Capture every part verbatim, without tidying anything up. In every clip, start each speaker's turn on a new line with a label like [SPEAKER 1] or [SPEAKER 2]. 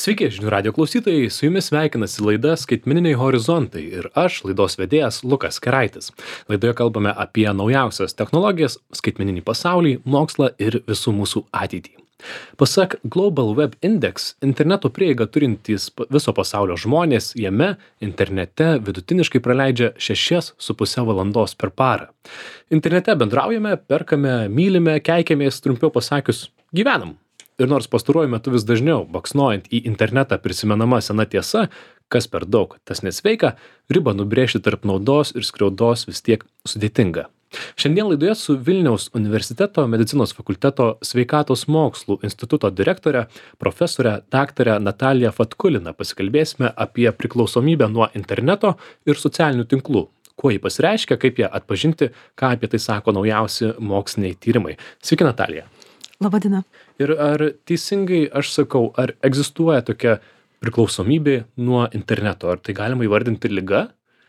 [SPEAKER 1] Sveiki, žinių radio klausytojai, su jumis sveikinasi laida Skaitmeniniai horizontai ir aš, laidos vedėjas Lukas Keraitis. Laidoje kalbame apie naujausias technologijas, skaitmeninį pasaulį, mokslą ir visų mūsų ateitį. Pasak Global Web Index, interneto prieigą turintys viso pasaulio žmonės jame internete vidutiniškai praleidžia šešias su puse valandos per parą. Internete bendraujame, perkame, mylime, keikiamės, trumpiau pasakius, gyvenam. Ir nors pastaruoju metu vis dažniau, baksnuojant į internetą prisimenama sena tiesa, kas per daug, tas nesveika, ribą nubrėžti tarp naudos ir skriaudos vis tiek sudėtinga. Šiandien laidoje su Vilniaus universiteto medicinos fakulteto sveikatos mokslų instituto direktore, profesore daktare Natalija Fatkulina pasikalbėsime apie priklausomybę nuo interneto ir socialinių tinklų. Kuo jį pasireiškia, kaip ją atpažinti, ką apie tai sako naujausi moksliniai tyrimai. Sveiki, Natalija.
[SPEAKER 2] Labadiena.
[SPEAKER 1] Ir ar teisingai aš sakau, ar egzistuoja tokia priklausomybė nuo interneto? Ar tai galima įvardinti liga?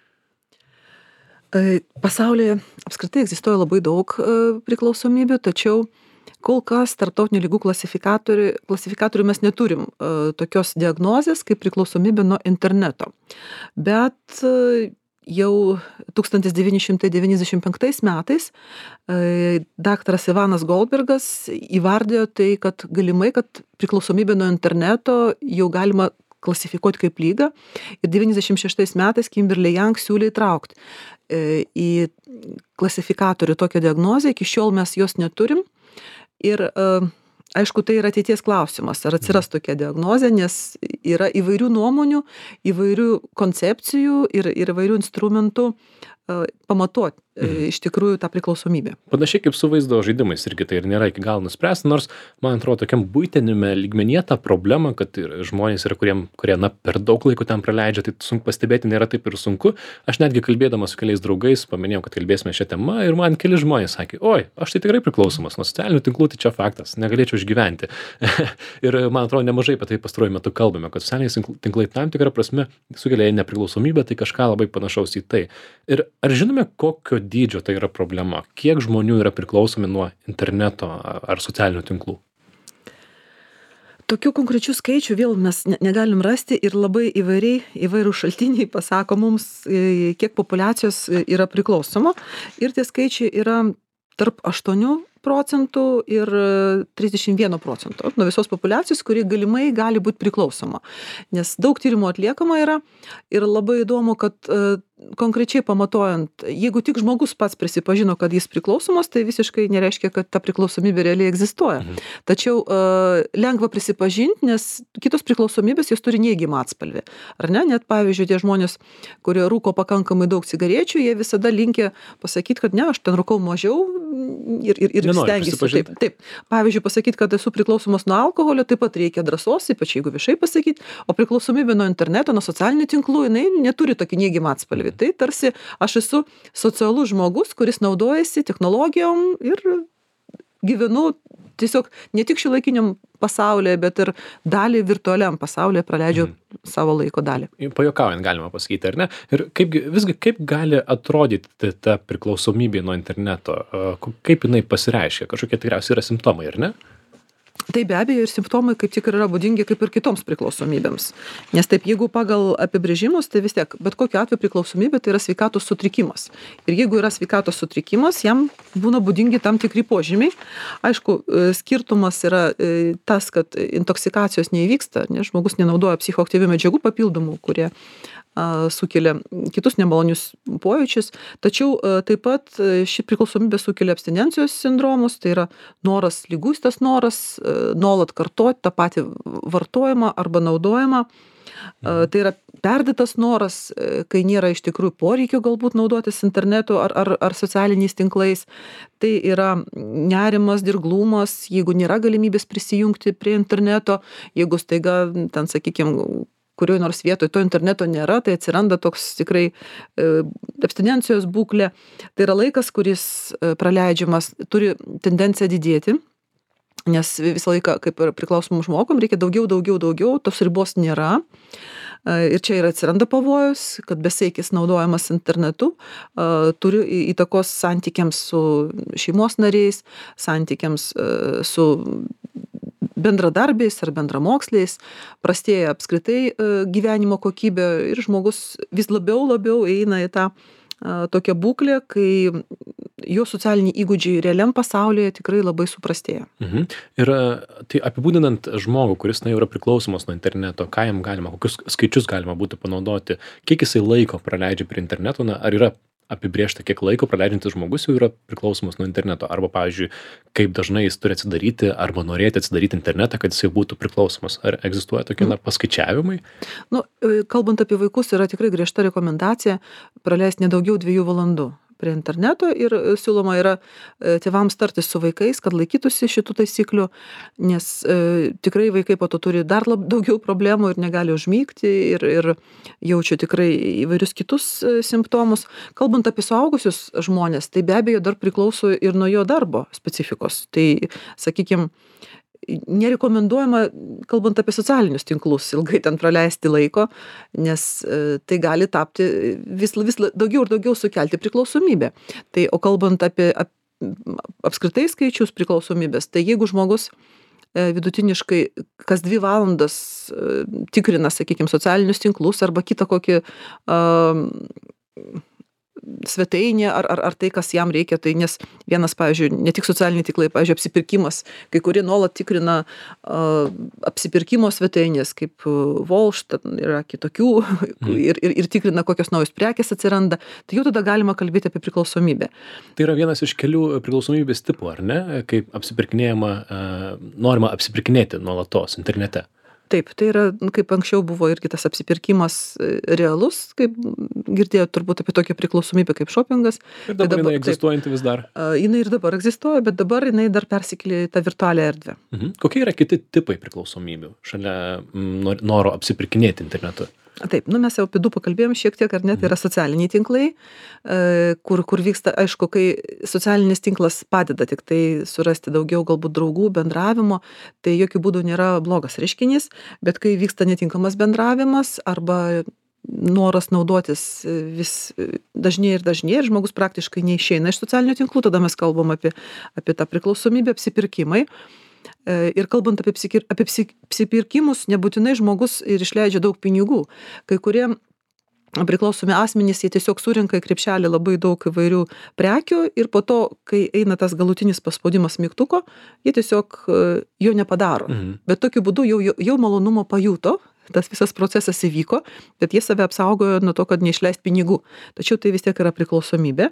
[SPEAKER 2] Pasaulyje apskritai egzistuoja labai daug priklausomybių, tačiau kol kas tarptautinių ligų klasifikatorių, klasifikatorių mes neturim tokios diagnozės kaip priklausomybė nuo interneto. Bet jau tūkstantis devyni šimtai devyniasdešimt penktais metais daktaras Ivanas Goldbergas įvardėjo tai, kad galimai, kad priklausomybė nuo interneto jau galima klasifikuoti kaip lygą. Ir devyniasdešimt šeštais metais Kimberly Young siūlė įtraukti į klasifikatorių tokią diagnozę. Iki šiol mes jos neturim. Ir aišku, tai yra ateities klausimas, ar atsiras tokia diagnozė, nes yra įvairių nuomonių, įvairių koncepcijų ir, ir įvairių instrumentų uh, pamatuoti mhm. iš tikrųjų tą priklausomybę.
[SPEAKER 1] Panašiai kaip su vaizdo žaidimais irgi tai ir nėra iki galo nuspręsta, nors man atrodo tokiam buitinime lygmenyje ta problema, kad ir žmonės yra, kuriem, kurie na, per daug laiko ten praleidžia, tai sunku pastebėti, nėra taip ir sunku. Aš netgi kalbėdamas su keliais draugais paminėjau, kad kalbėsime šią temą ir man keli žmonės sakė, oi, aš tai tikrai priklausomas nuo socialinių tinklų, tai čia faktas, negalėčiau išgyventi. Ir man atrodo, nemažai apie tai pastaruoju metu kalbame, kad socialiniai tinklai tam tikrą prasme sukelia nepriklausomybę, tai kažką labai panašaus į tai. Ir ar žinome, kokio dydžio tai yra problema? Kiek žmonių yra priklausomi nuo interneto ar socialinių tinklų?
[SPEAKER 2] Tokių konkrečių skaičių vėl mes negalim rasti ir labai įvairiai, įvairių šaltiniai pasako mums, kiek populiacijos yra priklausoma. Ir tie skaičiai yra tarp aštuonių procentų ir trisdešimt vieno procento nuo visos populiacijos, kuri galimai gali būti priklausoma. Nes daug tyrimų atliekama yra ir labai įdomu, kad konkrečiai pamatuojant, jeigu tik žmogus pats prisipažino, kad jis priklausomas, tai visiškai nereiškia, kad ta priklausomybė realiai egzistuoja. Mhm. Tačiau uh, lengva prisipažinti, nes kitos priklausomybės jos turi neigiamą atspalvį. Ar ne? Net pavyzdžiui, tie žmonės, kurie rūko pakankamai daug cigarečių, jie visada linkia pasakyti, kad ne, aš ten rūkau mažiau ir, ir, ir stengiasi. Taip, taip. Pavyzdžiui, pasakyti, kad esu priklausomas nuo alkoholio, taip pat reikia drąsos, ypač jeigu viešai pasakyti, o priklausomybė nuo interneto, nuo socialinių tinklų, jinai neturi tokį neigiamą atspalvį. Tai tarsi aš esu socialus žmogus, kuris naudojasi technologijom ir gyvenu tiesiog ne tik šiuolaikiniam pasaulyje, bet ir dalį virtualiam pasaulyje praleidžiu mm. savo laiko dalį.
[SPEAKER 1] Pajuokaujant galima pasakyti, ar ne? Ir kaip, visgi kaip gali atrodyti ta priklausomybė nuo interneto? Kaip jinai pasireiškia? Kažkokie tikriausiai yra simptomai, ar ne?
[SPEAKER 2] Tai be abejo ir simptomai kaip tik yra būdingi kaip ir kitoms priklausomybėms. Nes taip, jeigu pagal apibrėžimus, tai vis tiek, bet kokiu atveju priklausomybė tai yra sveikatos sutrikimas. Ir jeigu yra sveikatos sutrikimas, jam būna būdingi tam tikri požymiai. Aišku, skirtumas yra tas, kad intoksikacijos neįvyksta, nes žmogus nenaudoja psichoaktyvių medžiagų papildomų, kurie sukelia kitus nemalonius pojūčius, tačiau taip pat ši priklausomybė sukelia abstinencijos sindromus, tai yra noras, liguistas noras, nuolat kartoti tą patį vartojimą arba naudojimą. Tai yra perdėtas noras, kai nėra iš tikrųjų poreikio galbūt naudotis internetu ar, ar, ar socialiniais tinklais. Tai yra nerimas, dirglumas, jeigu nėra galimybės prisijungti prie interneto, jeigu staiga ten, sakykime, kurioje nors vietoje to interneto nėra, tai atsiranda toks tikrai e, abstinencijos būklė. Tai yra laikas, kuris e, praleidžiamas, turi tendenciją didėti, nes visą laiką, kaip ir priklausomų žmogum, reikia daugiau, daugiau, daugiau, tos ribos nėra. Ir čia ir atsiranda pavojus, kad besaikis naudojamas internetu turi įtakos santykiams su šeimos nariais, santykiams su bendradarbiais ar bendramoksliais, prastėja apskritai gyvenimo kokybė ir žmogus vis labiau labiau eina į tą tokia būklė, kai jo socialiniai įgūdžiai realiam pasaulyje tikrai labai suprastėja.
[SPEAKER 1] Mhm. Ir tai apibūdinant žmogų, kuris na, jau yra priklausomas nuo interneto, ką jam galima, kokius skaičius galima būtų panaudoti, kiek jisai laiko praleidžia prie interneto, na, ar yra apibrėžta, kiek laiko praleidžiantis žmogus jau yra priklausomas nuo interneto, arba, pavyzdžiui, kaip dažnai jis turi atsidaryti arba norėti atsidaryti internetą, kad jisai būtų priklausomas. Ar egzistuoja tokie na, paskaičiavimai?
[SPEAKER 2] Nu, kalbant apie vaikus, yra tikrai griežta rekomendacija praleisti nedaugiau dviejų valandų prie interneto ir siūloma yra tėvams tartis su vaikais, kad laikytųsi šitų taisyklių, nes e, tikrai vaikai po to turi dar lab, daugiau problemų ir negali užmygti ir, ir jaučia tikrai įvairius kitus e, simptomus. Kalbant apie suaugusius žmonės, tai be abejo dar priklauso ir nuo jo darbo specifikos. Tai, sakykime, nerekomenduojama, kalbant apie socialinius tinklus, ilgai ten praleisti laiko, nes e, tai gali tapti vis, vis daugiau ir daugiau sukelti priklausomybę. Tai, o kalbant apie ap, apskritai skaičius priklausomybės, tai jeigu žmogus e, vidutiniškai kas dvi valandas e, tikrina, sakykime, socialinius tinklus arba kitą kokį e, svetainė ar, ar, ar tai, kas jam reikia, tai nes vienas, pavyzdžiui, ne tik socialiniai tinklai, pavyzdžiui, apsipirkimas, kai kurie nuolat tikrina uh, apsipirkimo svetainės, kaip uh, Volšt, yra kitokių, mm. ir, ir, ir tikrina, kokios naujos prekės atsiranda, tai jau tada galima kalbėti apie priklausomybę.
[SPEAKER 1] Tai yra vienas iš kelių priklausomybės tipų, ar ne? Kaip apsipirkinėjama, uh, norima apsipirkinėti nuolatos internete.
[SPEAKER 2] Taip, tai yra, kaip anksčiau buvo irgi tas apsipirkimas realus, kaip girdėjau turbūt apie tokią priklausomybę kaip šopingas.
[SPEAKER 1] Ir dabar, dabar jinai egzistuojanti
[SPEAKER 2] taip,
[SPEAKER 1] vis dar.
[SPEAKER 2] Jinai ir dabar egzistuoja, bet dabar jinai dar persikėlė į tą virtualią erdvę.
[SPEAKER 1] Mhm. Kokie yra kiti tipai priklausomybių šalia m, noro apsipirkinėti internetu?
[SPEAKER 2] Taip, nu mes jau apie du pakalbėjom šiek tiek, ar ne, tai yra socialiniai tinklai, kur, kur vyksta, aišku, kai socialinis tinklas padeda tik tai surasti daugiau galbūt draugų, bendravimo, tai jokių būdų nėra blogas reiškinys, bet kai vyksta netinkamas bendravimas arba noras naudotis vis dažnėja ir dažnėja ir žmogus praktiškai neišeina iš socialinių tinklų, tada mes kalbam apie, apie tą priklausomybę, apsipirkimai. Ir kalbant apie, psikir, apie apsipirkimus, nebūtinai žmogus ir išleidžia daug pinigų. Kai kurie priklausomi asmenys, jie tiesiog surinka į krepšelį labai daug įvairių prekių ir po to, kai eina tas galutinis paspaudimas mygtuko, jie tiesiog jo nepadaro. Mhm. Bet tokiu būdu jau, jau malonumo pajuto, tas visas procesas įvyko, bet jie save apsaugojo nuo to, kad neišleist pinigų. Tačiau tai vis tiek yra priklausomybė.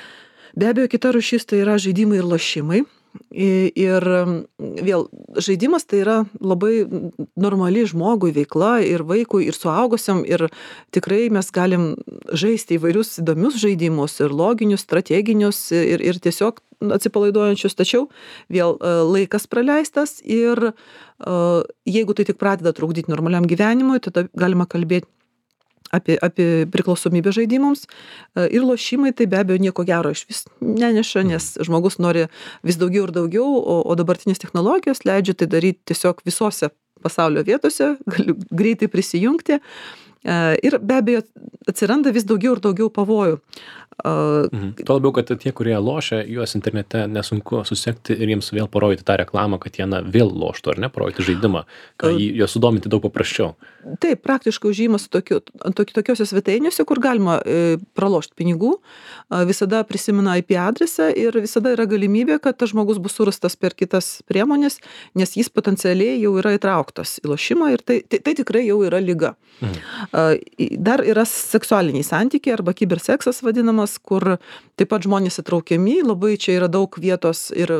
[SPEAKER 2] Be abejo, kita rūšis tai yra žaidimai ir lošimai. Ir vėl žaidimas tai yra labai normali žmogui veikla ir vaikui, ir suaugusiam, ir tikrai mes galim žaisti įvairius įdomius žaidimus, ir loginius, strateginius, ir, ir tiesiog atsipalaiduojančius, tačiau vėl laikas praleistas ir jeigu tai tik pradeda trukdyti normaliam gyvenimui, tada galima kalbėti apie, apie priklausomybę žaidimams. Ir lošimai tai be abejo nieko gero iš vis neneša, nes žmogus nori vis daugiau ir daugiau, o, o dabartinės technologijos leidžia tai daryti tiesiog visose pasaulio vietose, gali greitai prisijungti. Ir be abejo atsiranda vis daugiau ir daugiau pavojų.
[SPEAKER 1] Mhm. Tuo labiau, kad tie, kurie lošia, juos internete nesunku susekti ir jiems vėl parodyti tą reklamą, kad jie na, vėl loštų, ar ne, parodyti žaidimą, kad juos sudominti daug paprasčiau.
[SPEAKER 2] Taip, praktiškai užėjimas tokiu, tokiu, tokiuose svetainėse, kur galima e, pralošti pinigų, e, visada prisimena I P adresą ir visada yra galimybė, kad tas žmogus bus surastas per kitas priemonės, nes jis potencialiai jau yra įtrauktas į lošimą ir tai, tai, tai tikrai jau yra liga. Mhm. E, dar yra seksualiniai santykiai arba kiberseksas vadinamas, kur taip pat žmonės įtraukiami, labai čia yra daug vietos ir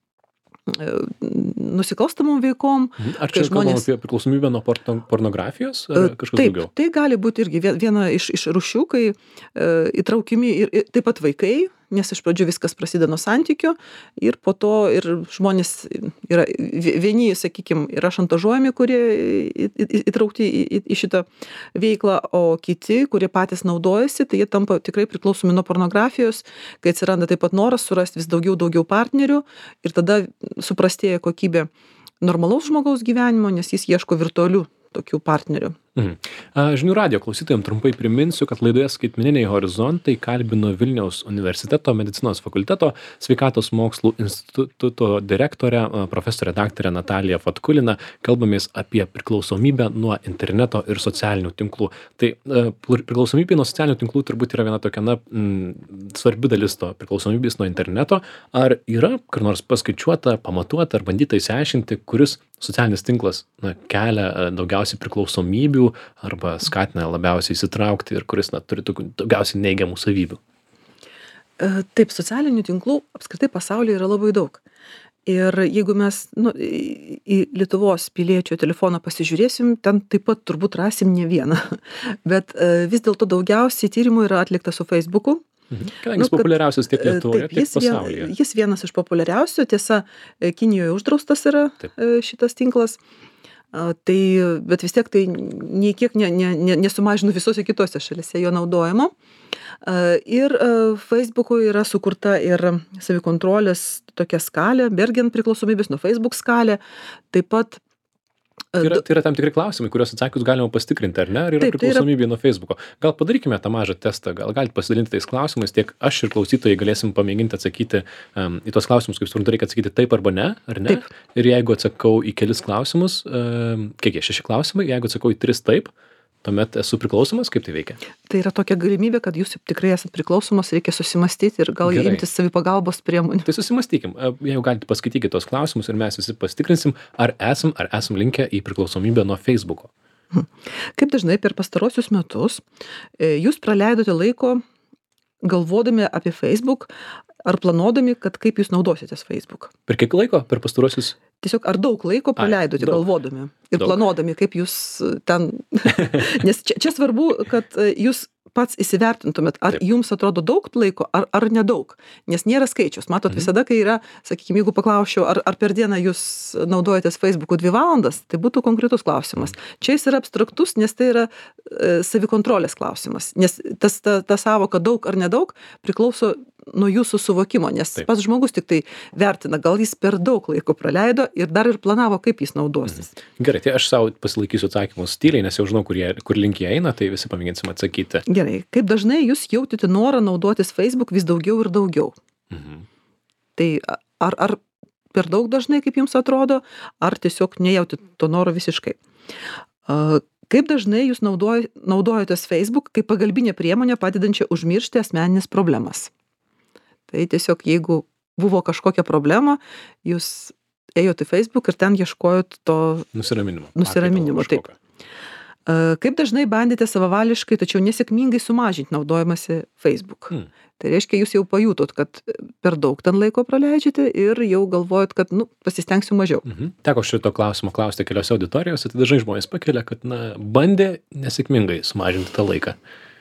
[SPEAKER 2] nusikalstamom veikom.
[SPEAKER 1] Ar čia žmonės... kalbam apie priklausomybę nuo porno, pornografijos ar kažkas
[SPEAKER 2] taip,
[SPEAKER 1] daugiau?
[SPEAKER 2] Tai gali būti irgi viena iš, iš rūšių, kai e, įtraukiami ir, ir taip pat vaikai, nes iš pradžių viskas prasideda nuo santykių ir po to ir žmonės yra vieni, sakykime, yra šantažuojami, kurie įtraukti į, į, į šitą veiklą, o kiti, kurie patys naudojasi, tai jie tampa tikrai priklausomi nuo pornografijos, kai atsiranda taip pat noras surasti vis daugiau daugiau partnerių ir tada suprastėja kokybė normalaus žmogaus gyvenimo, nes jis ieško virtualių tokių partnerių.
[SPEAKER 1] Mhm. A, Žinių radijo klausytojams trumpai priminsiu, kad laidoje Skaitmeniniai horizontai kalbino Vilniaus universiteto medicinos fakulteto sveikatos mokslų instituto direktorę a, profesorę daktarę Nataliją Fatkuliną. Kalbamės apie priklausomybę nuo interneto ir socialinių tinklų. Tai a, priklausomybė nuo socialinių tinklų turbūt yra viena tokia na, m, svarbi dalis to priklausomybės nuo interneto. Ar yra kur nors paskaičiuota, pamatuota ar bandyta įsiaiškinti, kuris socialinis tinklas na, kelia a, daugiausiai priklausomybių arba skatina labiausiai įsitraukti ir kuris na, turi tokių daugiausiai neigiamų savybių?
[SPEAKER 2] E, Taip, socialinių tinklų apskritai pasaulyje yra labai daug. Ir jeigu mes nu, į į Lietuvos piliečio telefoną pasižiūrėsim, ten taip pat turbūt rasim ne vieną. Bet e, vis dėlto daugiausiai tyrimų yra atlikta su Facebooku.
[SPEAKER 1] Mhm. Kadangi jis populiariausias tiek Lietuvoje, tiek
[SPEAKER 2] jis, vien,
[SPEAKER 1] pasaulyje.
[SPEAKER 2] jis vienas iš populiariausių, tiesa, e, Kinijoje uždraustas yra
[SPEAKER 1] Taip.
[SPEAKER 2] e, šitas tinklas. A, Tai, bet vis tiek tai nei kiek ne, ne, ne, nesumažino visose kitose šalise jo naudojimo. A, Ir a, Facebook'ui yra sukurta ir savikontrolės tokia skalė, Bergen priklausomybės nuo Facebook skalė. Taip pat a,
[SPEAKER 1] Tai yra,
[SPEAKER 2] du-
[SPEAKER 1] tai yra tam tikri klausimai, kuriuos atsakius galima pasitikrinti, ar ne? Ar yra
[SPEAKER 2] Taip, tai yra-
[SPEAKER 1] priklausomybė nuo Facebooko? Gal padarykime tą mažą testą, gal galite pasidalinti tais klausimais, tiek aš ir klausytojai galėsim pamėginti atsakyti um, į tos klausimus, kaip suprantu, reikia atsakyti taip arba ne, ar ne?
[SPEAKER 2] Taip.
[SPEAKER 1] Ir jeigu atsakau į kelis klausimus, um, kiek jie, šeši klausimai, jeigu atsakau į tris taip, tuomet esu priklausomas, kaip tai veikia?
[SPEAKER 2] Tai yra tokia galimybė, kad jūs tikrai esate priklausomas, reikia susimastyti ir gal
[SPEAKER 1] Gerai.
[SPEAKER 2] imtis savipagalbos priemonių.
[SPEAKER 1] Tai susimastykim, A, jeigu galite paskaityti tos klausimus ir mes visi pasitikrinsim, ar esam, ar esam linkę į priklausomybę nuo Facebooko.
[SPEAKER 2] Kaip dažnai per pastarosius metus e, jūs praleidote laiko galvodami apie Facebook ar planuodami, kad kaip jūs naudositės Facebook?
[SPEAKER 1] Per kiek laiko? Per pastaruosius?
[SPEAKER 2] Tiesiog ar daug laiko praleidote
[SPEAKER 1] daug.
[SPEAKER 2] galvodami ir
[SPEAKER 1] Daug.
[SPEAKER 2] planuodami, kaip jūs e, ten... Nes čia, čia svarbu, kad e, jūs pats įsivertintumėt, ar
[SPEAKER 1] Taip.
[SPEAKER 2] jums atrodo daug laiko, ar, ar nedaug. Nes nėra skaičius. Matot,
[SPEAKER 1] Mhm.
[SPEAKER 2] visada, kai yra, sakykime, jeigu paklausčiau, ar, ar per dieną jūs naudojatės Facebook'u dvi valandas, tai būtų konkretus klausimas. Čia jis yra abstraktus, nes tai yra e, savikontrolės klausimas. Nes tas, ta, ta savoka daug ar nedaug priklauso nuo jūsų suvokimo, nes
[SPEAKER 1] Taip.
[SPEAKER 2] pats žmogus tik tai vertina, gal jis per daug laiko praleido ir dar ir planavo, kaip jis naudosis.
[SPEAKER 1] Gerai, tai aš savo pasilaikysiu atsakymus tyliai, nes jau žinau, kur, jie, kur link jie eina, tai visi pamėginsim atsakyti.
[SPEAKER 2] Gerai, kaip dažnai jūs jautėte norą naudotis Facebook vis daugiau ir daugiau?
[SPEAKER 1] Mhm.
[SPEAKER 2] Tai a- ar, ar per daug dažnai, kaip jums atrodo, ar tiesiog nejauti to noro visiškai? A, Kaip dažnai jūs naudoj, naudojotės Facebook kaip pagalbinė priemonė padedančia užmiršti asmeninės problemas? Tai tiesiog jeigu buvo kažkokia problema, jūs ėjote į Facebook ir ten ieškojot to.
[SPEAKER 1] Nusiraminimo.
[SPEAKER 2] Nusiraminimo,
[SPEAKER 1] Pakaitalo
[SPEAKER 2] taip.
[SPEAKER 1] kažkokio.
[SPEAKER 2] A, Kaip dažnai bandėte savavališkai, tačiau nesėkmingai sumažinti naudojimąsi Facebook?
[SPEAKER 1] Hmm.
[SPEAKER 2] Tai reiškia, jūs jau pajutot, kad per daug ten laiko praleidžiate ir jau galvojat, kad, nu, pasistengsiu mažiau.
[SPEAKER 1] Mhm. Teko šito klausimo klausti keliose auditorijose, tai dažnai žmonės pakelia, kad na, bandė nesėkmingai sumažinti tą laiką.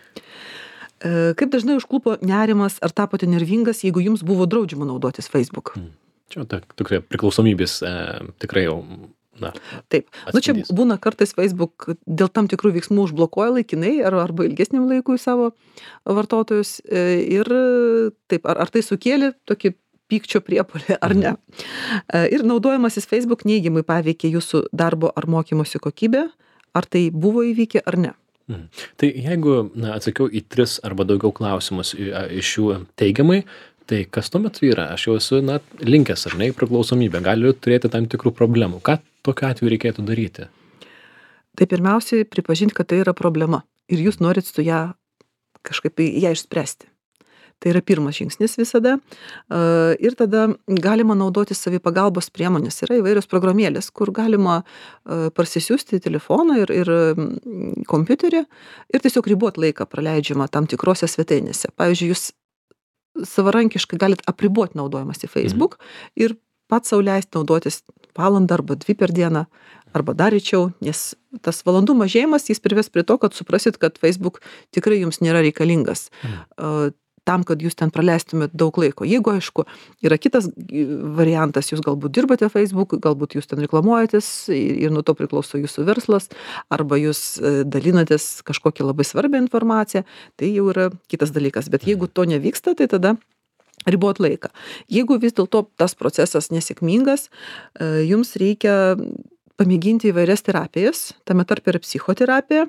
[SPEAKER 2] E, Kaip dažnai užklupo nerimas ar tapote nervingas, jeigu jums buvo draudžiama naudotis Facebook?
[SPEAKER 1] Čia ta, tokia priklausomybės e, tikrai jau, na,
[SPEAKER 2] Taip. Nu, čia
[SPEAKER 1] atspindys.
[SPEAKER 2] būna kartais Facebook dėl tam tikrų veiksmų užblokuoja laikinai ar, arba ilgesniam laikui savo vartotojus. E, Ir taip, ar, ar tai sukėlė tokį pykčio priepolį ar ne. E, Ir naudojimasis Facebook neigiamai paveikė jūsų darbo ar mokymosi kokybę, ar tai buvo įvykę ar ne.
[SPEAKER 1] Mhm. Tai jeigu na, atsakiau į tris arba daugiau klausimus i- a- iš jų teigiamai, tai kas tuo metu yra? Aš jau esu na, linkęs ar ne į priklausomybę, galiu turėti tam tikrų problemų. Ką tokiu atveju reikėtų daryti?
[SPEAKER 2] Tai pirmiausiai pripažinti, kad tai yra problema ir jūs norit su ją kažkaip tai ją išspręsti. Tai yra pirmas žingsnis visada. E, Ir tada galima naudoti savipagalbos priemonės. Yra įvairios programėlės, kur galima e, parsisiųsti į telefoną ir, ir mm, kompiuterį ir tiesiog ribot laiką praleidžiamą tam tikrose svetainėse. Pavyzdžiui, jūs savarankiškai galit apriboti naudojimąsi Facebook ir pats sau leisti naudotis valandą arba dvi per dieną arba dar rečiau, nes tas valandų mažėjimas jis prives prie to, kad suprasit, kad Facebook tikrai jums nėra reikalingas. E, tam, kad jūs ten praleistumėt daug laiko. Jeigu, aišku, yra kitas e, variantas, jūs galbūt dirbate Facebook, galbūt jūs ten reklamuojatės ir, ir nuo to priklauso jūsų verslas, arba jūs e, dalinatės kažkokią labai svarbią informaciją, tai jau yra kitas dalykas. Bet jeigu to nevyksta, tai tada ribot laiką. Jeigu vis dėlto tas procesas nesėkmingas, e, jums reikia pamėginti įvairias terapijas, tame tarpe ir psichoterapiją,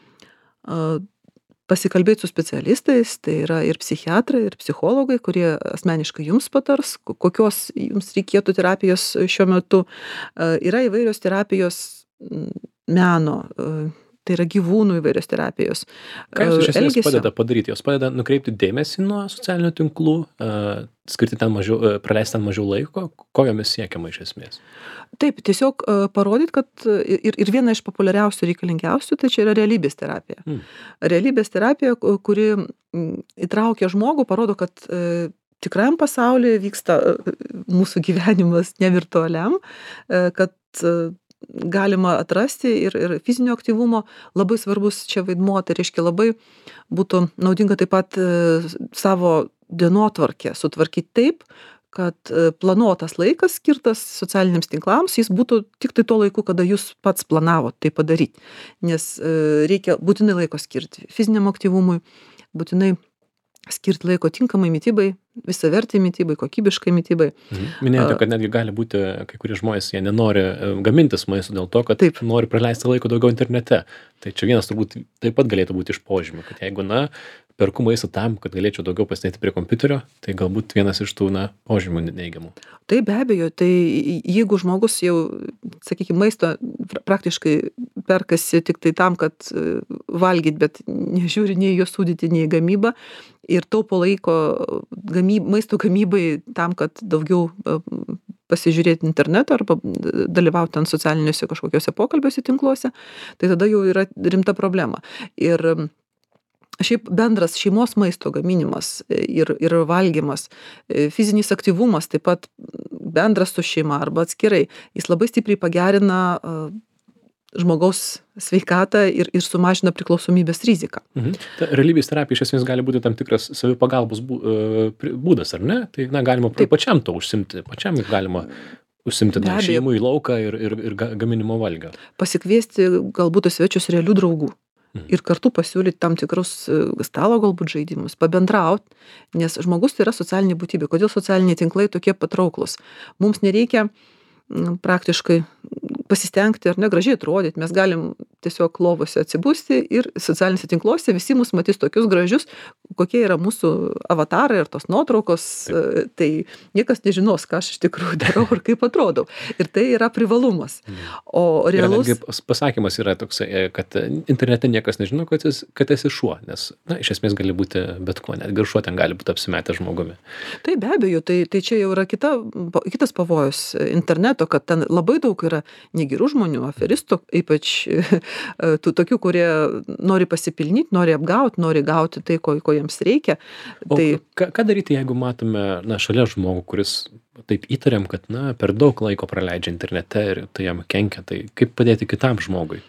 [SPEAKER 2] pasikalbėti su specialistais, tai yra ir psichiatrai, ir psichologai, kurie asmeniškai jums patars, kokios jums reikėtų terapijos šiuo metu. Yra įvairios terapijos meno, tai yra gyvūnų įvairios terapijos.
[SPEAKER 1] Ką jos iš esmės
[SPEAKER 2] elgesio.
[SPEAKER 1] padeda padaryti? Jos padeda nukreipti dėmesį nuo socialinių tinklų, skirti ten mažiau, praleisti ten mažiau laiko, ko jomis siekiama iš esmės?
[SPEAKER 2] Taip, tiesiog parodyti, kad ir, ir viena iš populiariausių reikalingiausių, tai čia yra realybės terapija.
[SPEAKER 1] Hmm.
[SPEAKER 2] Realybės terapija, kuri įtraukia žmogų, parodo, kad tikrajam pasaulyje vyksta mūsų gyvenimas ne virtualiam, kad galima atrasti ir, ir fizinio aktyvumo labai svarbus čia vaidmuo, tai reiškia labai būtų naudinga taip pat savo dienotvarkę sutvarkyti taip, kad planuotas laikas skirtas socialiniams tinklams, jis būtų tik tai tuo laiku, kada jūs pats planavot tai padaryti, nes reikia būtinai laiko skirti fiziniam aktyvumui, būtinai skirti laiko tinkamai mitybai, visavertį mitybai, kokybiškai mitybai.
[SPEAKER 1] Mhm. Minėjote, kad netgi gali būti, kai kurie žmonės, jie nenori gamintis maisto dėl to, kad
[SPEAKER 2] Taip.
[SPEAKER 1] nori praleisti laiko daugiau internete. Tai čia vienas turbūt taip pat galėtų būti iš požymių, kad jeigu, na, perku maistą tam, kad galėčiau daugiau pasidėti prie kompiuterio, tai galbūt vienas iš tų, na, požymių neigiamų.
[SPEAKER 2] Tai be abejo, tai jeigu žmogus jau, sakykime, maisto praktiškai perkasi tik tai tam, kad valgyt, bet nežiūri nei jo sudėtį, nei gamybą ir taupo laiko gamyb, maisto gamybai tam, kad daugiau pasižiūrėti internetą arba dalyvauti ant socialiniuose kažkokiuose pokalbiuose tinkluose, tai tada jau yra rimta problema. Ir šiaip bendras šeimos maisto gaminimas ir, ir valgymas, fizinis aktyvumas, taip pat bendras su šeima arba atskirai, jis labai stipriai pagerina žmogaus sveikatą ir, ir sumažina priklausomybės riziką.
[SPEAKER 1] Mhm. Ta realybės terapija iš esmės gali būti tam tikras savipagalbos būdas, ar ne? Tai, na, galima Taip. pačiam to užsimti, pačiam galima užsimti na, šeimų į lauką ir, ir, ir gaminimo valgio.
[SPEAKER 2] Pasikviesti galbūt svečius realių draugų. Mhm. Ir kartu pasiūlyti tam tikrus stalo galbūt žaidimus, pabendrauti, nes žmogus tai yra socialinė būtybė. Kodėl socialiniai tinklai tokie patrauklus? Mums nereikia praktiškai pasistengti ar ne gražiai atrodyti. Mes galim tiesiog lovose atsibusti ir socialiniuose tinkluose visi mus matys tokius gražius, kokie yra mūsų avatarai ir tos nuotraukos. Taip. Tai niekas nežinos, ką aš iš tikrųjų darau ir kaip atrodau. Ir tai yra privalumas. O realus...
[SPEAKER 1] Ir netgi pasakymas yra toksai, kad internete niekas nežino, kad, jis, kad esi šuo, nes, na, iš esmės gali būti bet ko, netgi šuo ten gali būti apsimetę žmogumi.
[SPEAKER 2] Tai be abejo, tai, tai čia jau yra kita, kitas pavojus interneto, kad ten labai daug yra negirų žmonių, aferistų, ypač tų tokių, kurie nori pasipilnyti, nori apgauti, nori gauti tai, ko, ko jiems reikia.
[SPEAKER 1] O
[SPEAKER 2] tai...
[SPEAKER 1] ką, ką daryti, jeigu matome, na, šalia žmogų, kuris taip įtariam, kad, na, per daug laiko praleidžia internete ir tai jam kenkia, tai kaip padėti kitam žmogui?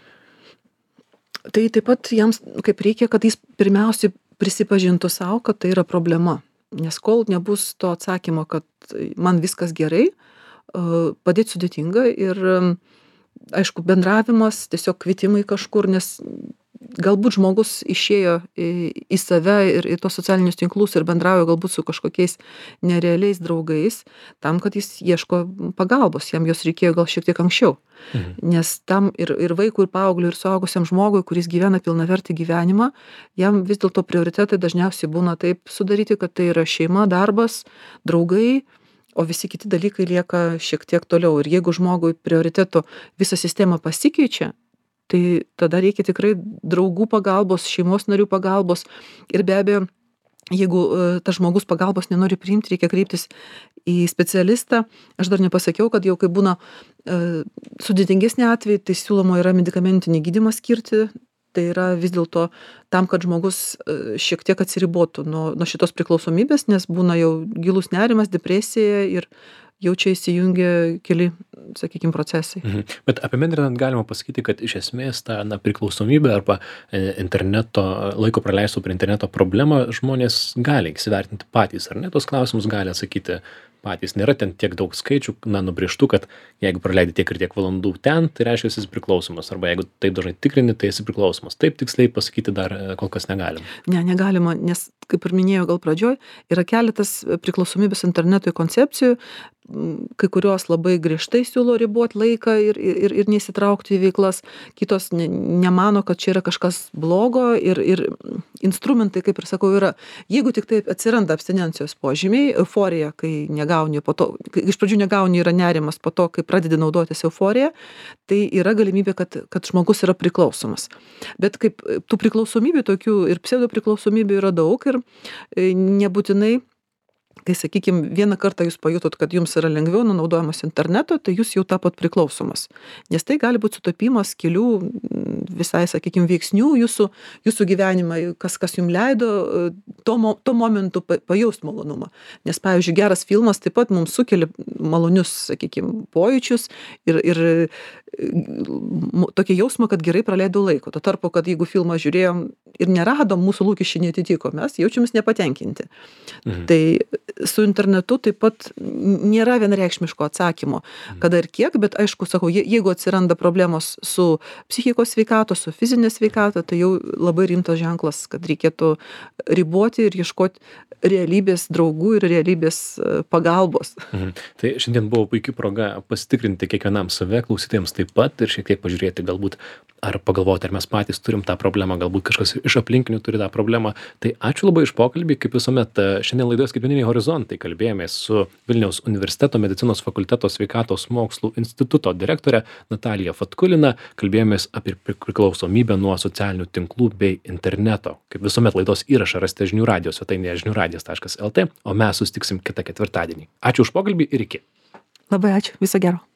[SPEAKER 2] Tai taip pat jiems kaip reikia, kad jis pirmiausiai prisipažintų savo, kad tai yra problema. Nes kol nebus to atsakymo, kad man viskas gerai, padėti sudėtinga ir, aišku, bendravimas, tiesiog kvietimai kažkur, nes galbūt žmogus išėjo į, į save ir į tos socialinius tinklus ir bendrauja galbūt su kažkokiais nerealiais draugais, tam, kad jis ieško pagalbos, jam jos reikėjo gal šiek tiek anksčiau. Mhm. Nes tam ir, ir vaikui, ir paaugliui, ir suaugusiam žmogui, kuris gyvena pilnavertį gyvenimą, jam vis dėlto prioritetai dažniausiai būna taip sudaryti, kad tai yra šeima, darbas, draugai, o visi kiti dalykai lieka šiek tiek toliau. Ir jeigu žmogui prioritetų visa sistema pasikeičia, tai tada reikia tikrai draugų pagalbos, šeimos narių pagalbos. Ir be abejo, jeigu tas žmogus pagalbos nenori priimti, reikia kreiptis į specialistą. Aš dar nepasakiau, kad jau kai būna e, sudėtingesnė atvejai, tai siūloma yra medikamentinį gydymą skirti. Tai yra vis dėlto tam, kad žmogus šiek tiek atsiribotų nuo, nuo šitos priklausomybės, nes būna jau gilus nerimas, depresija ir jau čia įsijungia keli, sakykime, procesai.
[SPEAKER 1] Mhm. Bet apibendrinant galima pasakyti, kad iš esmės ta na, priklausomybė arba interneto, laiko praleistų prie interneto problemą žmonės gali įsivertinti patys, ar ne? Tos klausimus gali atsakyti patys. Nėra ten tiek daug skaičių, na, nubrėžtų, kad jeigu praleidi tiek ir tiek valandų ten, tai reiškia, esi priklausomas. Arba jeigu taip dažnai tikrini, tai esi priklausomas. Taip tiksliai pasakyti dar kol kas negalima.
[SPEAKER 2] Ne, negalima, nes, kaip ir minėjau gal pradžioj, yra keletas priklausomybės internetui koncepcijų. kai kurios labai griežtai siūlo ribot laiką ir ir ir nesitraukti į veiklas, kitos ne nemano, kad čia yra kažkas blogo ir ir instrumentai, kaip ir sakau, yra, jeigu tik tai atsiranda abstinencijos požymiai, euforija, kai negauni po to, kai iš pradžių negauni, yra nerimas, po to, kai pradedi naudotis euforija, tai yra galimybė, kad kad žmogus yra priklausomas. Bet kaip tų priklausomybių tokių ir pseudopriklausomybių yra daug ir nebūtinai, kai, sakykim, vieną kartą jūs pajutot, kad jums yra lengviau nuo naudojimas interneto, tai jūs jau tapot priklausomas. Nes tai gali būti sutapimas kelių visai, sakykim, veiksnių jūsų, jūsų gyvenimą, kas, kas jums leido to, to momentu pajaust malonumą. Nes, pavyzdžiui, geras filmas taip pat mums sukelia malonius, sakykim, pojūčius ir, ir tokį jausmą, kad gerai praleidau laiko. Tuo tarpu, kad jeigu filmą žiūrėjom ir neradom, mūsų lūkesčiai neatitiko, mes jaučiamės nepatenkinti. Mhm. Tai su internetu taip pat nėra vienareikšmiško atsakymo, kada ir kiek, bet aišku, sakau, jeigu atsiranda problemos su psichikos sveikatos, su fizinė sveikata, tai jau labai rimtas ženklas, kad reikėtų riboti ir ieškoti realybės draugų ir realybės pagalbos.
[SPEAKER 1] Mhm. Tai šiandien buvo puikia proga pasitikrinti kiekvienam save, klausytėjams taip pat ir šiek tiek pažiūrėti galbūt, ar pagalvoti, ar mes patys turim tą problemą, galbūt kažkas iš aplinkinių turi tą problemą. Tai ačiū labai iš pokalbį, kaip visuomet šiandien laidoje Skaitmeniniai horizontai kalbėjomės su Vilniaus universiteto medicinos fakulteto sveikatos mokslų instituto direktore Natalija Fatkulina, kalbėjomės apie priklausomybę nuo socialinių tinklų bei interneto. Kaip visuomet laidos įrašą rasite žinių radijo svetainėje žinių radijas taškas lt, o mes susitiksim kitą ketvirtadienį. Ačiū už pokalbį ir iki.
[SPEAKER 2] Labai ačiū, viso gero.